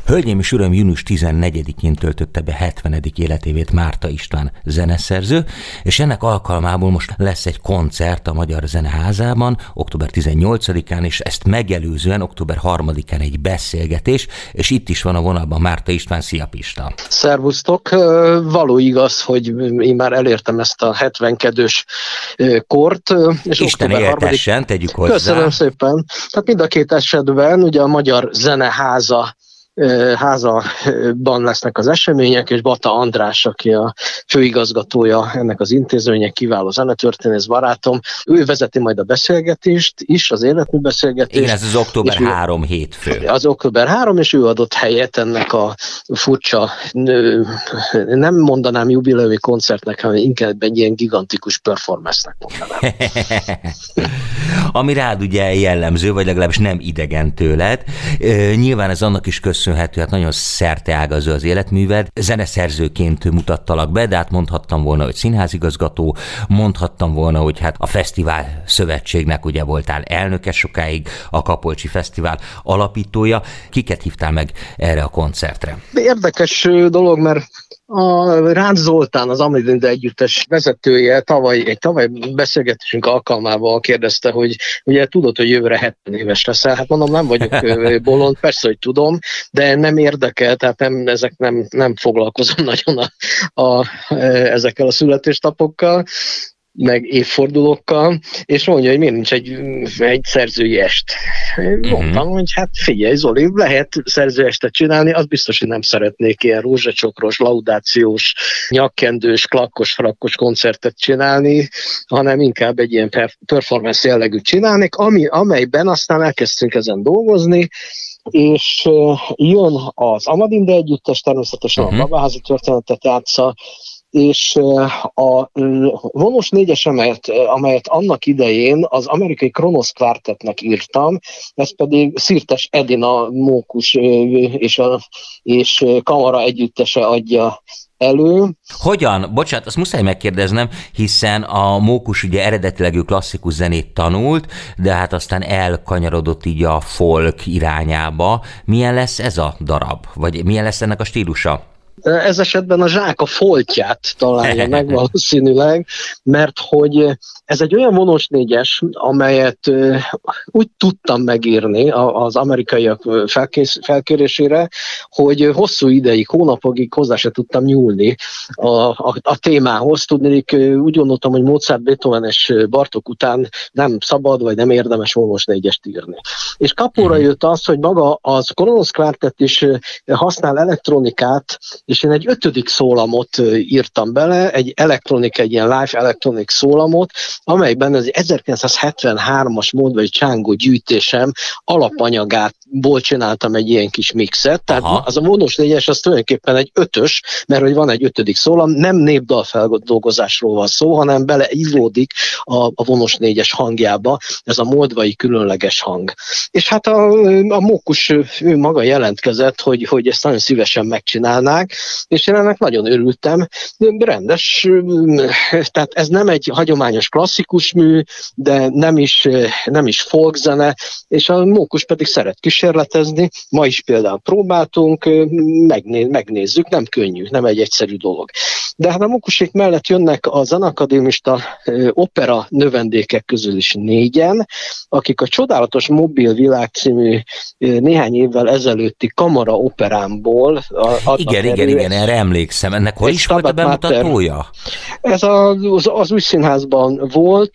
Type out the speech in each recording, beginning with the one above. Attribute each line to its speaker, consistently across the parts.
Speaker 1: Hölgyeim és uram, június 14-én töltötte be 70. életévét Márta István zeneszerző, és ennek alkalmából most lesz egy koncert a Magyar Zeneházában, október 18-án, és ezt megelőzően október 3-án egy beszélgetés, és itt is van a vonalban Márta István. Szia Pista!
Speaker 2: Szervusztok! Való igaz, hogy én már elértem ezt a 72-ös kort. És
Speaker 1: Isten éltessen, tegyük hozzá.
Speaker 2: Köszönöm szépen! Tehát mind a két esetben ugye a Magyar Zeneházában lesznek az események, és Bata András, aki a főigazgatója ennek az intézménynek, kiváló zenetörténész barátom, ő vezeti majd a beszélgetést is, az életműbeszélgetést.
Speaker 1: Igen, ez az október 3 hétfő.
Speaker 2: Az október 3, és ő adott helyet ennek a furcsa, nem mondanám jubileumi koncertnek, hanem inkább egy ilyen gigantikus performance-nek mondanám.
Speaker 1: Ami rád ugye jellemző, vagy legalábbis nem idegen tőled. Nyilván ez annak is köszönhető, hát nagyon szerteágazó az életműved. Zeneszerzőként mutattalak be, de hát mondhattam volna, hogy színházigazgató, mondhattam volna, hogy hát a Fesztivál Szövetségnek ugye voltál elnöke sokáig, a Kapolcsi Fesztivál alapítója. Kiket hívtál meg erre a koncertre?
Speaker 2: Érdekes dolog, mert a Rácz Zoltán, az Amadinde Együttes vezetője tavaly beszélgetésünk alkalmával kérdezte, hogy ugye tudod, hogy jövőre 70 éves leszel. Hát mondom, nem vagyok bolond, persze, hogy tudom, de nem érdekel, tehát nem foglalkozom nagyon ezekkel a születésnapokkal, meg évfordulókkal, és mondja, hogy miért nincs egy szerzői est. Mondtam, hogy hát figyelj Zoli, lehet szerzőestet csinálni, az biztos, hogy nem szeretnék ilyen rózsacsokros, laudációs, nyakkendős, klakkos, frakkos koncertet csinálni, hanem inkább egy ilyen performance jellegűt csinálnék, amelyben aztán elkezdtünk ezen dolgozni, és jön az Amadinde Együttes, természetesen a Babáházi történetet játsza, és a vonós 4-es, amelyet annak idején az amerikai Kronos Quartetnek írtam, ez pedig Szirtes Edina Mókus és kamara együttese adja elő.
Speaker 1: Hogyan? Bocsánat, azt muszáj megkérdeznem, hiszen a Mókus ugye eredetileg ő klasszikus zenét tanult, de hát aztán elkanyarodott így a folk irányába. Milyen lesz ez a darab? Vagy milyen lesz ennek a stílusa?
Speaker 2: Ez esetben a zsák a foltját találja meg valószínűleg, mert hogy ez egy olyan vonós 4-es, amelyet úgy tudtam megírni az amerikaiak felkérésére, hogy hosszú ideig, hónapokig hozzá se tudtam nyúlni a témához. Tudnék, úgy gondoltam, hogy Mozart, Beethoven és Bartók után nem szabad, vagy nem érdemes vonós 4-est írni. És kapóra jött az, hogy maga az Kronos Quartet is használ elektronikát, és én egy 5. szólamot írtam bele, egy ilyen live elektronik szólamot, amelyben az 1973-as módbeli csángó gyűjtésem alapanyagából csináltam egy ilyen kis mixet, tehát az a vonós 4-es az tulajdonképpen egy 5-ös, mert hogy van egy 5. szólam, nem népdalfeldolgozásról van szó, hanem beleívódik a vonós 4-es hangjába, ez a moldvai különleges hang. És hát a Mókus ő maga jelentkezett, hogy ezt nagyon szívesen megcsinálnák, és én ennek nagyon örültem. Rendes, tehát ez nem egy hagyományos klasszikus mű, de nem is folkzene, és a Mókus pedig szeret kísérletezni. Ma is például próbáltunk, megnézzük, nem könnyű, nem egy egyszerű dolog. De hát a Mókusék mellett jönnek a zenakadémista opera növendékek közül is 4-en, akik a Csodálatos Mobil Világ című néhány évvel ezelőtti kamara operámból
Speaker 1: Igen, erre emlékszem. Ennek hol is volt a bemutatója?
Speaker 2: Ez az Új Színházban volt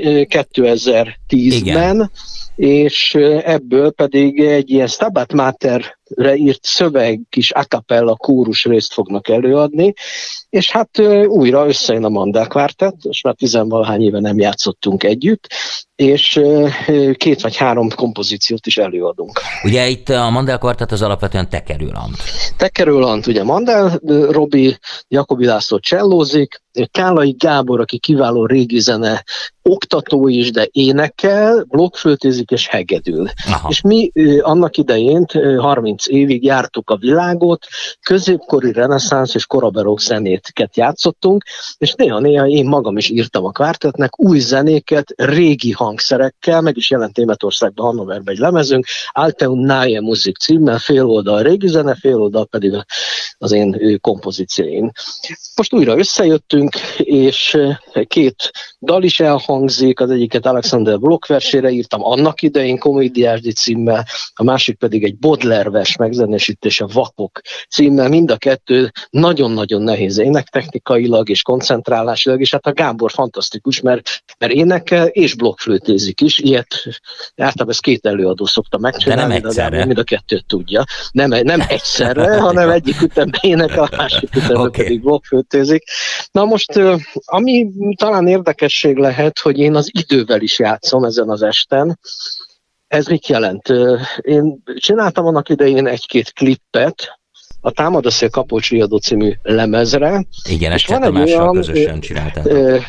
Speaker 2: 2010-ben, és ebből pedig egy ilyen Stabat Materre írt szöveg, kis a cappella kórus részt fognak előadni, és hát újra összejön a Mandel Quartet, és már 10-valahány éve nem játszottunk együtt, és 2 vagy 3 kompozíciót is előadunk.
Speaker 1: Ugye itt a Mandel Quartet az alapvetően tekerőlant.
Speaker 2: Tekerőlant, ugye Mandel, Robi, Jakobi László csellózik, Kálai Gábor, aki kiváló régi zene oktató is, de énekel, blokkflötézik és hegedül. És mi annak idején, 30 30 évig jártuk a világot, középkori, reneszánsz és korabelok zenéket játszottunk, és néha-néha én magam is írtam a kvártettnek új zenéket, régi hangszerekkel, meg is jelent Németországban, Hannoverben egy lemezünk, Alteum Neue Musik címmel, fél oldal régi zene, fél oldal pedig az én kompozícióim. Most újra összejöttünk, és két dal is elhangzik, az egyiket Alexander Bloch versére írtam annak idején Komédiásdi címmel, a másik pedig egy Baudelaire vers megzenésítése Vakok címmel, mind a kettő nagyon-nagyon nehéz énektechnikailag és koncentrálásilag, és hát a Gábor fantasztikus, mert énekel és blokkflőtézik is, ilyet általában ezt két előadó szokta megcsinálni, de Gábor mind a kettőt tudja. Nem egyszerre, hanem egyik ütemben énekel, a másik ütemben pedig blokkflőtézik. Na most, ami talán érdekesség lehet, hogy én az idővel is játszom ezen az esten. Ez mit jelent? Én csináltam annak idején egy-két klippet a Támad a szél Kapocs riadó című lemezre.
Speaker 1: Igen, ezt Csetamással közösen csináltam.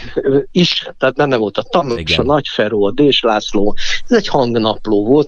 Speaker 2: Is, tehát benne volt a Tamás, a Nagy Feró, a Dés László. Ez egy hangnapló volt,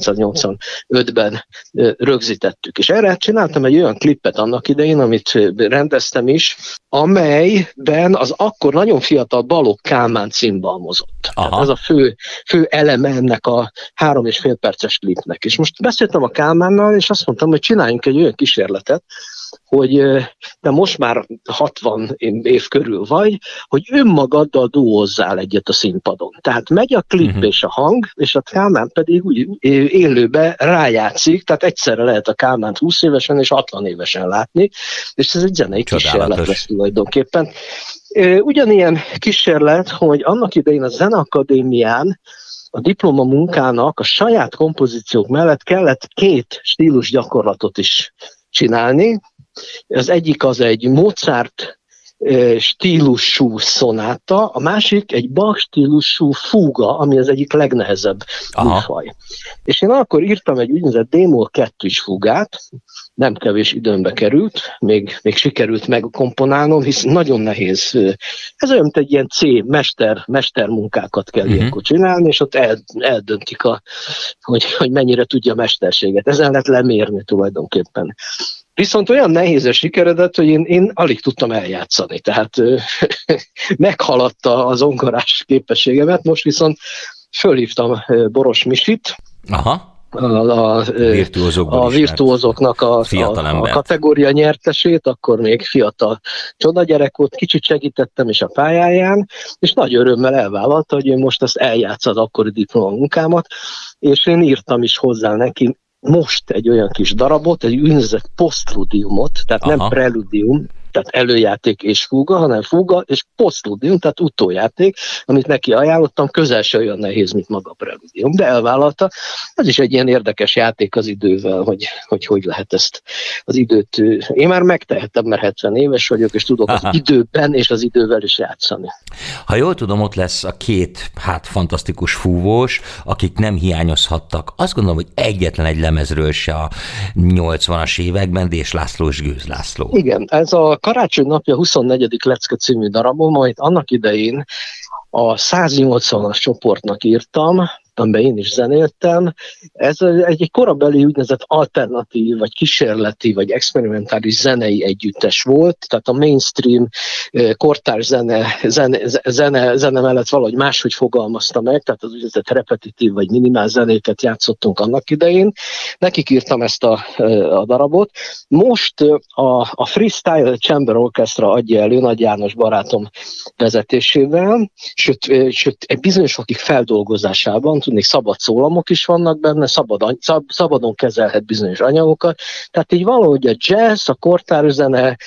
Speaker 2: 1985-ben rögzítettük. És erre csináltam egy olyan klippet annak idején, amit rendeztem is, amelyben az akkor nagyon fiatal Balogh Kálmán címbalmozott. Ez a fő eleme ennek a 3,5 perces klipnek. És most beszéltem a Kálmánnal, és azt mondtam, hogy csináljunk egy olyan kísérletet, hogy te most már 60 év körül vagy, hogy önmagaddal duózzál egyet a színpadon. Tehát megy a klip és a hang, és a Kálmán pedig úgy élőbe rájátszik, tehát egyszerre lehet a Kálmánt 20 évesen és 60 évesen látni, és ez egy zenei kísérlet lesz tulajdonképpen. Ugyanilyen kísérlet, hogy annak idején a Zeneakadémián a diplomamunkának a saját kompozíciók mellett kellett 2 stílus gyakorlatot is csinálni. Az egyik az egy Mozart stílusú szonáta, a másik egy Bach stílusú fúga, ami az egyik legnehezebb műfaj. És én akkor írtam egy úgynevezett D-moll 2-s fúgát, nem kevés időmbe került, még sikerült megkomponálnom, hisz nagyon nehéz. Ez olyan, mint egy ilyen mestermunkákat kell ilyenkor csinálni, és ott eldöntik, hogy mennyire tudja a mesterséget. Ezen lehet lemérni tulajdonképpen. Viszont olyan nehéz a sikeredet, hogy én alig tudtam eljátszani, tehát meghaladta az zongorás képességemet, most viszont fölhívtam Boros Misit, a virtuózoknak a kategória nyertesét, akkor még fiatal csodagyerek volt, kicsit segítettem is a pályáján, és nagy örömmel elvállalta, hogy én most ezt eljátsza az akkori diplomamunkámat, és én írtam is hozzá neki most egy olyan kis darabot, egy úgynevezett posztludiumot, tehát nem preludium, tehát előjáték és fúga, hanem fúga és posztludium, tehát utójáték, amit neki ajánlottam, közel se olyan nehéz, mint maga a preludium, de elvállalta. Ez is egy ilyen érdekes játék az idővel, hogy lehet ezt az időt. Én már megtehetem, mert 70 éves vagyok, és tudok az időben és az idővel is játszani.
Speaker 1: Ha jól tudom, ott lesz a 2 fantasztikus fúvós, akik nem hiányozhattak. Azt gondolom, hogy egyetlen egy lemezről se a 80-as években, Dés László és Gőz László.
Speaker 2: Igen, ez a Karácsony napja 24. lecke című darabom, majd annak idején a 180-as csoportnak írtam, amiben én is zenéltem. Ez egy korabeli úgynevezett alternatív, vagy kísérleti, vagy experimentális zenei együttes volt, tehát a mainstream kortárs zene mellett valahogy máshogy fogalmazta meg, tehát az úgynevezett repetitív, vagy minimál zenéket játszottunk annak idején. Nekik írtam ezt a darabot. Most a Freestyle Chamber Orchestra adja elő Nagy János barátom vezetésével, sőt egy bizonyos fokig feldolgozásában, tudni, szabad szólamok is vannak benne, szabadon kezelhet bizonyos anyagokat, tehát így valahogy a jazz, a kortárs zene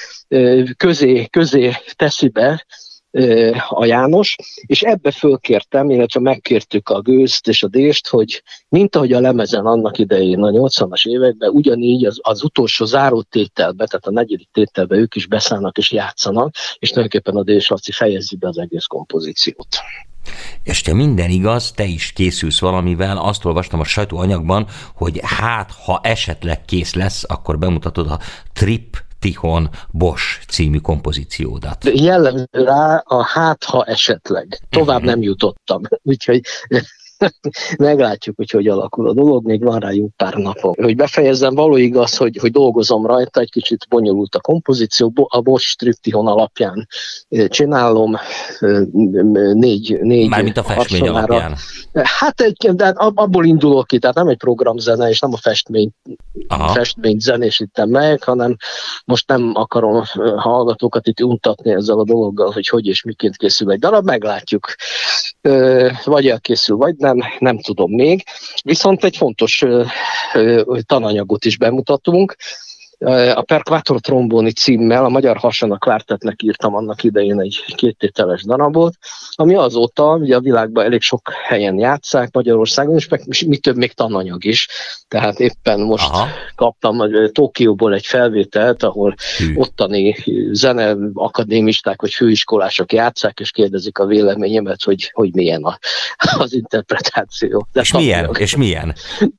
Speaker 2: közé teszi be a János, és ebbe fölkértem, illetve megkértük a Gőzt és a Dést, hogy mint ahogy a lemezen annak idején a 80-as években, ugyanígy az utolsó záró tételbe, tehát a 4. tételbe ők is beszállnak és játszanak, és tulajdonképpen a Dés Laci fejezi be az egész kompozíciót.
Speaker 1: És te minden igaz, te is készülsz valamivel, azt olvastam a sajtóanyagban, hogy ha esetleg kész lesz, akkor bemutatod a Triptychon Bosch című kompozíciódat.
Speaker 2: Jellemző rá a ha esetleg. Tovább nem jutottam. Úgyhogy Meglátjuk, hogy alakul a dolog, még van rá jó pár napom. Hogy befejezzem, való igaz, hogy dolgozom rajta, egy kicsit bonyolult a kompozíció, a Bosch triptihon alapján csinálom, négy
Speaker 1: mármint a festmény alapján.
Speaker 2: Hát de abból indulok ki, tehát nem egy programzene, és nem a festményt zenésítem meg, hanem most nem akarom a hallgatókat itt untatni ezzel a dologgal, hogy és miként készül egy darab, meglátjuk. Vagy elkészül, vagy nem tudom még. Viszont egy fontos tananyagot is bemutatunk. A Per Quattro Tromboni címmel a Magyar Hasana Quartetnek írtam annak idején egy 2 tételes darabot, ami azóta ugye a világban elég sok helyen játsszák, Magyarországon, és mi több még tananyag is. Tehát éppen most kaptam Tokióból egy felvételt, ahol ottani zeneakadémisták vagy főiskolások játsszák, és kérdezik a véleményemet, hogy milyen az interpretáció. De
Speaker 1: és milyen?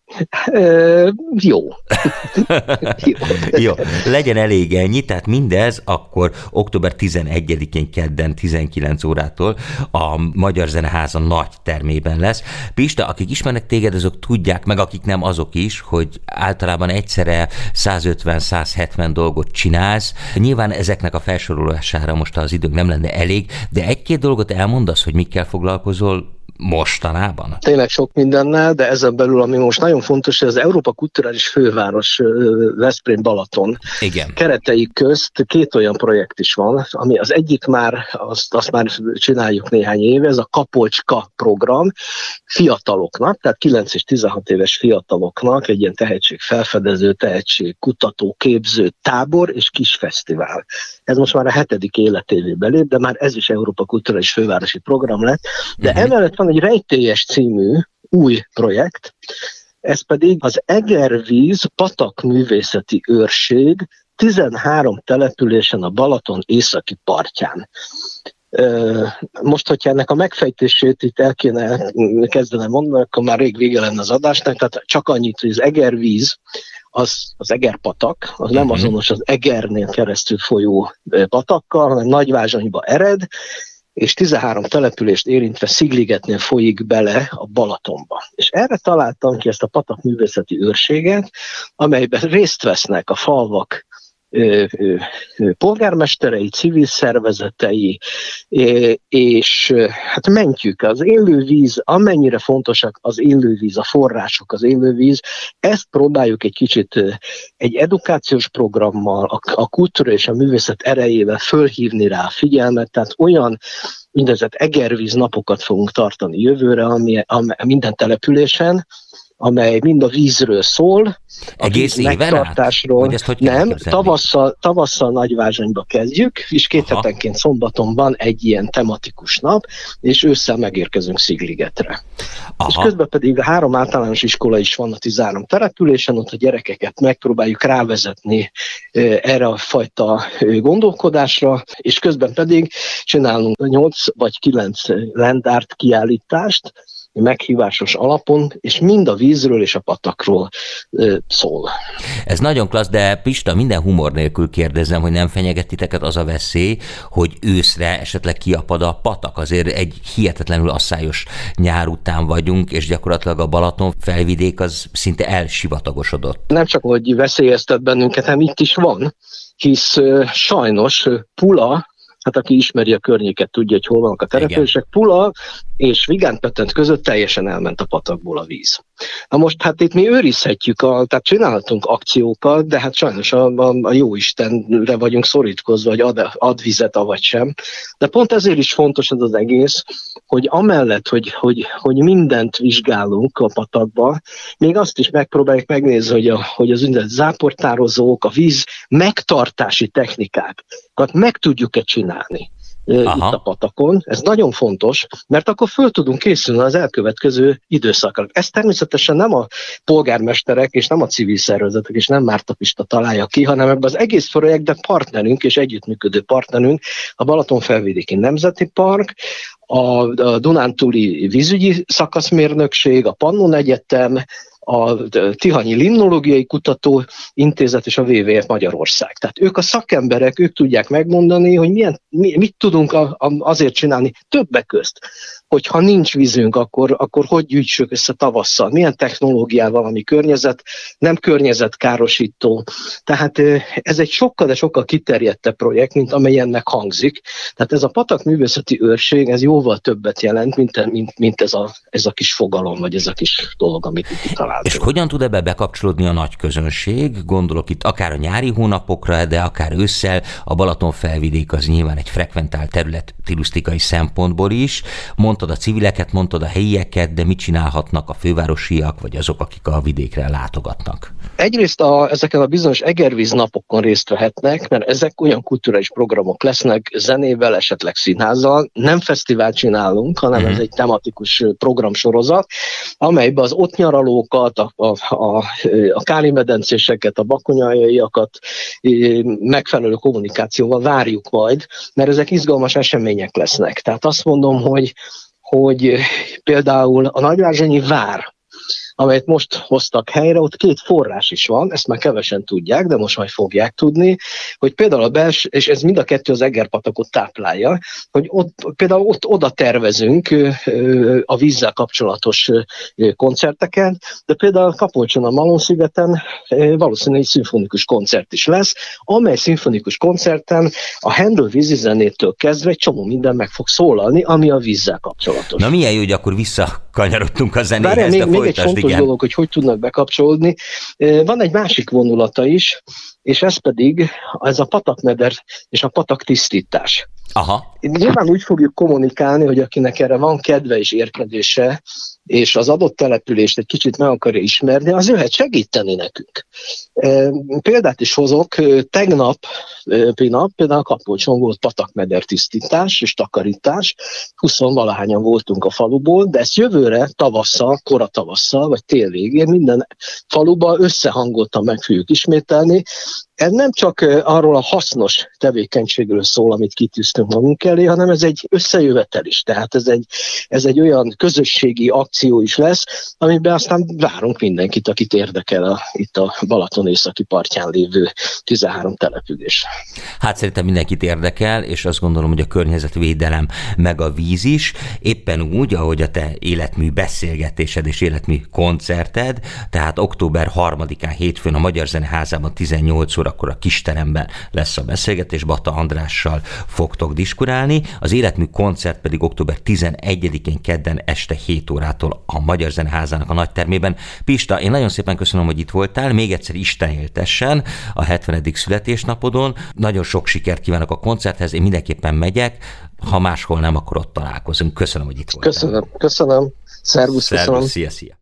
Speaker 2: Jó.
Speaker 1: Jó, legyen elég ennyi, tehát mindez akkor október 11-én kedden 19 órától a Magyar Zeneháza nagy termében lesz. Pista, akik ismernek téged, azok tudják, meg akik nem, azok is, hogy általában egyszerre 150-170 dolgot csinálsz. Nyilván ezeknek a felsorolására most az időnk nem lenne elég, de 1-2 dolgot elmondasz, hogy mikkel foglalkozol mostanában?
Speaker 2: Tényleg sok mindennel, de ezen belül, ami most nagyon fontos, hogy az Európa Kulturális Főváros Veszprém-Balaton keretei közt 2 olyan projekt is van, ami az egyik már, azt már csináljuk néhány éve, ez a Kapolcska program fiataloknak, tehát 9 és 16 éves fiataloknak egy ilyen tehetségfelfedező, tehetségkutató, képző tábor és kis fesztivál. Ez most már a 7. életévé lép, de már ez is Európa Kulturális Fővárosi program lett, de emellett van egy Rejtélyes című új projekt, ez pedig az Egervíz Patak Művészeti Őrség 13 településen a Balaton északi partján. Most, hogyha ennek a megfejtését itt el kéne kezdenem mondani, akkor már rég vége lenne az adásnak, tehát csak annyit, hogy az Egervíz, az Egerpatak, az nem azonos az Egernél keresztül folyó patakkal, hanem Nagyvázsonyba ered, és 13 települést érintve Szigligetnél folyik bele a Balatonba. És erre találtam ki ezt a Patak Művészeti Őrséget, amelyben részt vesznek a falvak polgármesterei, civil szervezetei, és hát mentjük az élővíz, amennyire fontosak az élővíz, a források, az élővíz, ezt próbáljuk egy kicsit egy edukációs programmal, a kultúra és a művészet erejével fölhívni rá a figyelmet, tehát olyan úgynevezett egervíz napokat fogunk tartani jövőre, ami minden településen, amely mind a vízről szól,
Speaker 1: egész
Speaker 2: a víz megtartásról. Nem, tavasszal Nagyvázsonyba kezdjük, és 2 hetenként szombaton van egy ilyen tematikus nap, és ősszel megérkezünk Szigligetre. És közben pedig 3 általános iskola is van a 13 településen, ott a gyerekeket megpróbáljuk rávezetni erre a fajta gondolkodásra, és közben pedig csinálunk 8 vagy 9 landárt kiállítást, meghívásos alapon, és mind a vízről és a patakról szól.
Speaker 1: Ez nagyon klassz, de Pista, minden humor nélkül kérdezem, hogy nem fenyeget titeket az a veszély, hogy őszre esetleg kiapad a patak. Azért egy hihetetlenül asszályos nyár után vagyunk, és gyakorlatilag a Balaton felvidék az szinte elsivatagosodott. Nem
Speaker 2: csak, hogy veszélyeztet bennünket, hanem itt is van, hisz sajnos Pula, hát aki ismeri a környéket, tudja, hogy hol vannak a települések. Pula és Vigánpetent között teljesen elment a patakból a víz. Na most hát itt mi őrizhetjük, tehát csinálhatunk akciókat, de hát sajnos a jóistenre vagyunk szorítkozva, hogy ad vizet, avagy sem. De pont ezért is fontos ez az egész, hogy amellett, hogy mindent vizsgálunk a patakba, még azt is megpróbáljuk megnézni, hogy az úgynevezett záportározók, a víz megtartási technikákat meg tudjuk-e csinálni itt a patakon. Ez nagyon fontos, mert akkor föl tudunk készülni az elkövetkező időszakra. Ez természetesen nem a polgármesterek és nem a civil szervezetek és nem Márta Pista találja ki, hanem ebben az egész projektben partnerünk és együttműködő partnerünk a Balaton-felvidéki Nemzeti Park, a Dunántúli Vízügyi Szakaszmérnökség, a Pannon Egyetem, a Tihanyi Limnológiai Kutatóintézet és a WWF Magyarország. Tehát ők a szakemberek, ők tudják megmondani, hogy mit tudunk azért csinálni többek közt, hogyha nincs vízünk, akkor hogy gyűjtsük össze tavasszal, milyen technológiával, ami nem környezetkárosító. Tehát ez egy sokkal, de sokkal kiterjedtebb projekt, mint amelyennek hangzik. Tehát ez a Patak Művészeti Őrség, ez jóval többet jelent, mint ez a kis fogalom, vagy ez a kis dolog, amit itt találtunk.
Speaker 1: És hogyan tud ebbe bekapcsolódni a nagy közönség? Gondolok itt akár a nyári hónapokra, de akár ősszel. A Balaton felvidék az nyilván egy frekventált terület turisztikai szempontból is. Mondtad a civileket, mondtad a helyieket, de mit csinálhatnak a fővárosiak, vagy azok, akik a vidékre látogatnak?
Speaker 2: Egyrészt ezeken a bizonyos egervíz napokon részt vehetnek, mert ezek olyan kulturális programok lesznek, zenével, esetleg színházzal. Nem fesztivált csinálunk, hanem ez egy tematikus programsorozat, amelyben az ott nyaralókat, a kálimedencéseket, a bakonyaiakat megfelelő kommunikációval várjuk majd, mert ezek izgalmas események lesznek. Tehát azt mondom, hogy például a Nagyvárzsanyi vár, amelyet most hoztak helyre, ott 2 forrás is van, ezt már kevesen tudják, de most majd fogják tudni, hogy például a belső, és ez mind a 2 az Egerpatakot táplálja, hogy például ott oda tervezünk a vízzel kapcsolatos koncerteket, de például Kapolcson a Malon-szigeten valószínűleg egy szimfonikus koncert is lesz, amely szimfonikus koncerten a Handel vízizenétől kezdve egy csomó minden meg fog szólalni, ami a vízzel kapcsolatos.
Speaker 1: Na milyen jó, hogy akkor visszakanyarodtunk a zenéhez, de folytasd.
Speaker 2: Dolog, hogy tudnak bekapcsolódni. Van egy másik vonulata is, és ez pedig ez a patakmeder és a patak tisztítás.
Speaker 1: Aha.
Speaker 2: Nyilván úgy fogjuk kommunikálni, hogy akinek erre van kedve és érkedése, és az adott települést egy kicsit meg akarja ismerni, az jöhet segíteni nekünk. Példát is hozok, tegnapi nap például Kapolcson volt patakmeder tisztítás és takarítás, 20-valahányan voltunk a faluból, de ezt jövőre tavasszal, kora tavasszal, vagy tél végén minden faluban összehangoltan meg fogjuk ismételni. Ez nem csak arról a hasznos tevékenységről szól, amit kitűztünk magunk elé, hanem ez egy összejövetel is. Tehát ez egy olyan közösségi akció is lesz, amiben aztán várunk mindenkit, akit érdekel itt a Balaton északi partján lévő 13 település.
Speaker 1: Hát szerintem mindenkit érdekel, és azt gondolom, hogy a környezetvédelem meg a víz is, éppen úgy, ahogy a te életmű beszélgetésed és életmű koncerted, tehát október 3-án hétfőn a Magyar Zeneházában 18 órakor a kisteremben lesz a beszélgetés, Bata Andrással fogtok diskurálni, az életmű koncert pedig október 11-én kedden este 7 órától a Magyar Zeneházának a nagytermében. Pista, én nagyon szépen köszönöm, hogy itt voltál, még egyszer Isten éltessen a 70. születésnapodon, nagyon sok sikert kívánok a koncerthez, én mindenképpen megyek, ha máshol nem, akkor ott találkozunk. Köszönöm, hogy itt voltál.
Speaker 2: Köszönöm. Szervusz, köszönöm.
Speaker 1: Szia.